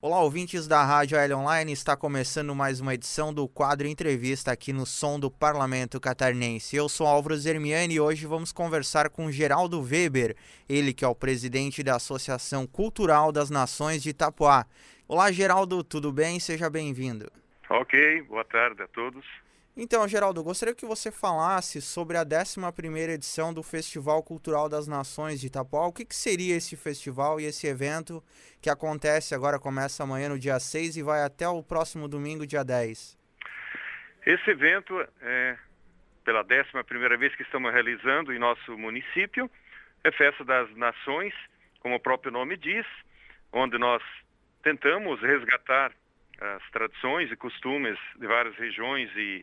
Olá, ouvintes da Rádio AL Online, está começando mais uma edição do quadro Entrevista aqui no Som do Parlamento Catarinense. Eu sou Álvaro Zermiani e hoje vamos conversar com Geraldo Weber, ele que é o presidente da Associação Cultural das Nações de Itapoá. Olá, Geraldo, tudo bem? Seja bem-vindo. Ok, boa tarde a todos. Então, Geraldo, eu gostaria que você falasse sobre a 11ª edição do Festival Cultural das Nações de Itapoá. O que seria esse festival e esse evento que acontece agora, começa amanhã no dia 6 e vai até o próximo domingo, dia 10? Esse evento é pela 11ª vez que estamos realizando em nosso município. É Festa das Nações, como o próprio nome diz, onde nós tentamos resgatar as tradições e costumes de várias regiões e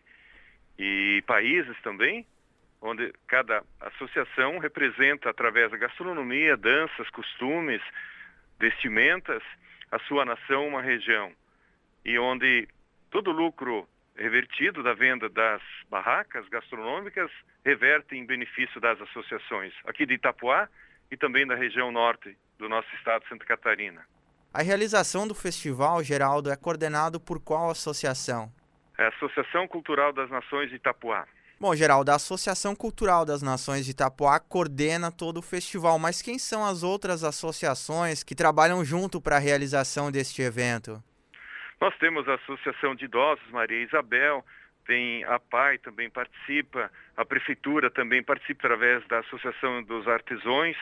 países também, onde cada associação representa, através da gastronomia, danças, costumes, vestimentas, a sua nação, uma região. E onde todo o lucro revertido da venda das barracas gastronômicas reverte em benefício das associações, aqui de Itapoá e também da região norte do nosso estado de Santa Catarina. A realização do festival, Geraldo, é coordenado por qual associação? É a Associação Cultural das Nações de Itapoá. Bom, Geraldo, a Associação Cultural das Nações de Itapoá coordena todo o festival, mas quem são as outras associações que trabalham junto para a realização deste evento? Nós temos a Associação de Idosos Maria Isabel, tem a PAI também participa, a Prefeitura também participa através da Associação dos Artesãos,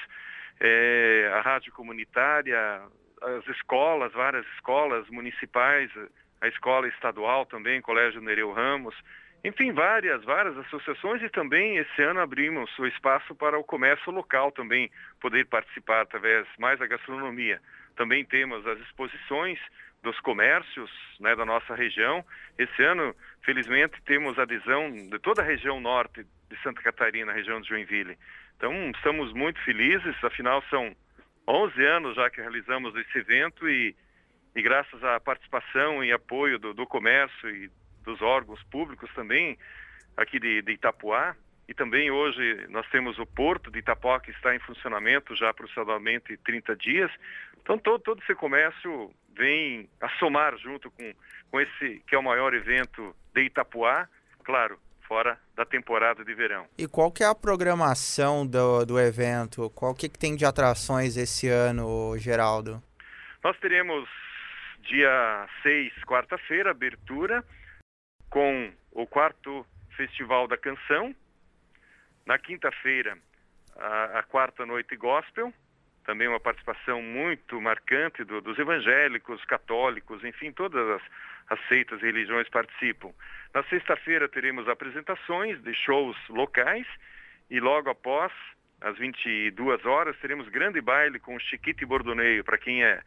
a Rádio Comunitária, as escolas, várias escolas municipais, a escola estadual também, Colégio Nereu Ramos, enfim, várias associações, e também esse ano abrimos o espaço para o comércio local também poder participar através mais da gastronomia. Também temos as exposições dos comércios, né, da nossa região. Esse ano, felizmente, temos adesão de toda a região norte de Santa Catarina, região de Joinville. Então, estamos muito felizes, afinal são 11 anos já que realizamos esse evento e graças à participação e apoio do comércio e dos órgãos públicos também, aqui de Itapoá, e também hoje nós temos o Porto de Itapoá que está em funcionamento já aproximadamente 30 dias. Então todo esse comércio vem a somar junto com esse que é o maior evento de Itapoá, claro, fora da temporada de verão. E qual que é a programação do evento? Qual que tem de atrações esse ano, Geraldo? Nós teremos dia 6, quarta-feira, abertura, com o 4º Festival da Canção. Na quinta-feira, a 4ª Noite Gospel, também uma participação muito marcante dos evangélicos, católicos, enfim, todas as seitas e religiões participam. Na sexta-feira teremos apresentações de shows locais e logo após, às 22 horas, teremos grande baile com Chiquito e Bordoneio, para quem é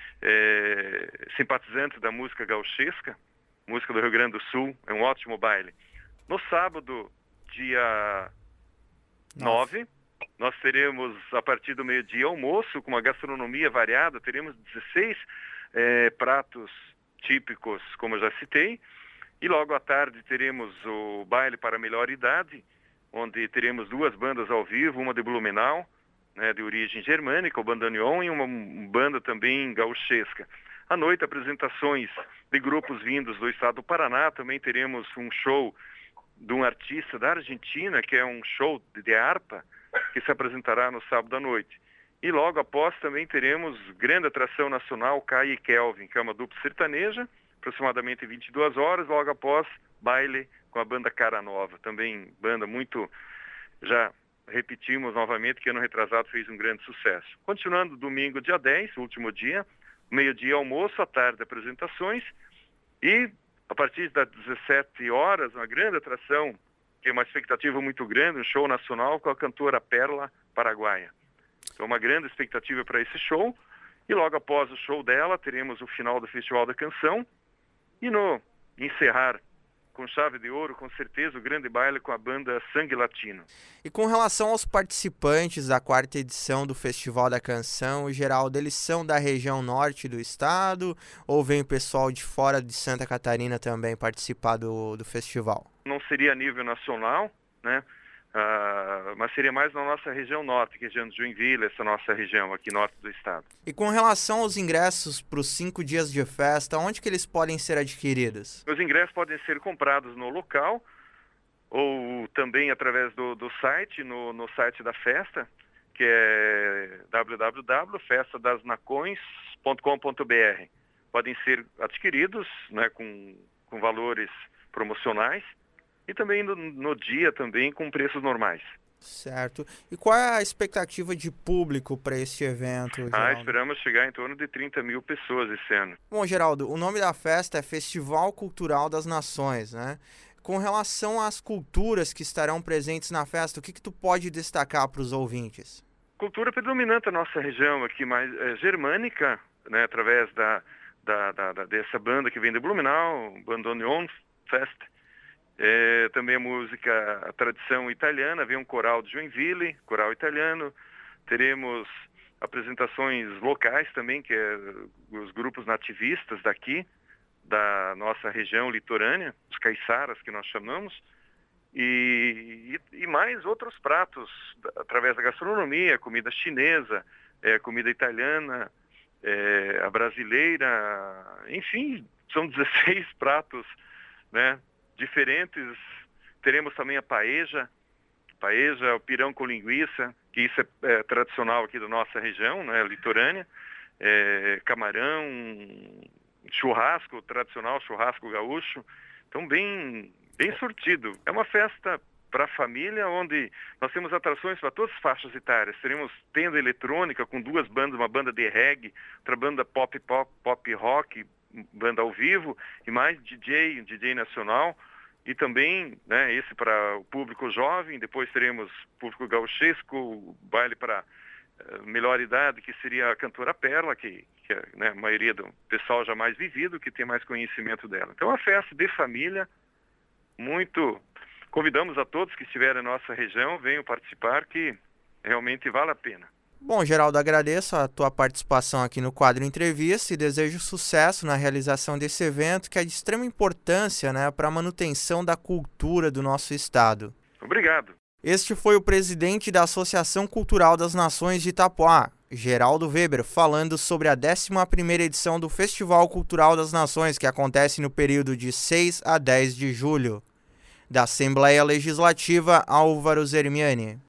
simpatizante da música gauchesca, música do Rio Grande do Sul, é um ótimo baile. No sábado, dia 9, nós teremos, a partir do meio-dia, almoço com uma gastronomia variada, teremos 16 pratos típicos, como eu já citei, e logo à tarde teremos o baile para a melhor idade, onde teremos 2 bandas ao vivo, uma de Blumenau, né, de origem germânica, o bandoneon, e uma banda também gauchesca. À noite, apresentações de grupos vindos do estado do Paraná. Também teremos um show de um artista da Argentina, que é um show de harpa, que se apresentará no sábado à noite. E logo após também teremos grande atração nacional, Kai e Kelvin, que é uma dupla sertaneja, aproximadamente 22 horas, logo após baile com a banda Cara Nova, também banda muito, já repetimos novamente, que ano retrasado fez um grande sucesso. Continuando, domingo, dia 10, último dia, meio-dia almoço, à tarde apresentações, e a partir das 17 horas, uma grande atração, que é uma expectativa muito grande, um show nacional com a cantora Perla Paraguaia. Então, uma grande expectativa para esse show, e logo após o show dela, teremos o final do Festival da Canção, e no encerrar com chave de ouro, com certeza, o grande baile com a banda Sangue Latino. E com relação aos participantes da 4ª edição do Festival da Canção, Geraldo, eles são da região norte do estado ou vem o pessoal de fora de Santa Catarina também participar do festival? Não seria a nível nacional, né? mas seria mais na nossa região norte, que é região de Joinville, essa nossa região aqui norte do estado. E com relação aos ingressos para os 5 dias de festa, onde que eles podem ser adquiridos? Os ingressos podem ser comprados no local ou também através do site, no site da festa, que é www.festadasnacões.com.br. Podem ser adquiridos, né, com valores promocionais e também no dia também com preços normais. Certo. E qual é a expectativa de público para este evento, Geraldo? Esperamos chegar em torno de 30 mil pessoas esse ano. Bom, Geraldo, o nome da festa é Festival Cultural das Nações, né? Com relação às culturas que estarão presentes na festa, o que tu pode destacar para os ouvintes? Cultura predominante da nossa região aqui, mais germânica, né, através dessa banda que vem de Blumenau, Bandoneon Fest. Também a música, a tradição italiana, vem um coral de Joinville, coral italiano. Teremos apresentações locais também, que é os grupos nativistas daqui, da nossa região litorânea, os caiçaras que nós chamamos, e mais outros pratos, através da gastronomia, comida chinesa, comida italiana, a brasileira, enfim, são 16 pratos, né, diferentes. Teremos também a paeja, o pirão com linguiça, que isso é tradicional aqui da nossa região, né, litorânea, camarão, churrasco tradicional, churrasco gaúcho, então bem sortido. É uma festa para a família, onde nós temos atrações para todas as faixas etárias. Teremos tenda eletrônica com 2 bandas, uma banda de reggae, outra banda pop rock, banda ao vivo, e mais um DJ nacional, e também, né, esse para o público jovem. Depois teremos público gauchesco, baile para melhor idade, que seria a cantora Perla, que né, a maioria do pessoal já mais vivido, que tem mais conhecimento dela. Então é uma festa de família, convidamos a todos que estiverem na nossa região, venham participar, que realmente vale a pena. Bom, Geraldo, agradeço a tua participação aqui no quadro Entrevista e desejo sucesso na realização desse evento, que é de extrema importância, né, para a manutenção da cultura do nosso estado. Obrigado. Este foi o presidente da Associação Cultural das Nações de Itapoá, Geraldo Weber, falando sobre a 11ª edição do Festival Cultural das Nações, que acontece no período de 6 a 10 de julho. Da Assembleia Legislativa, Álvaro Zermiani.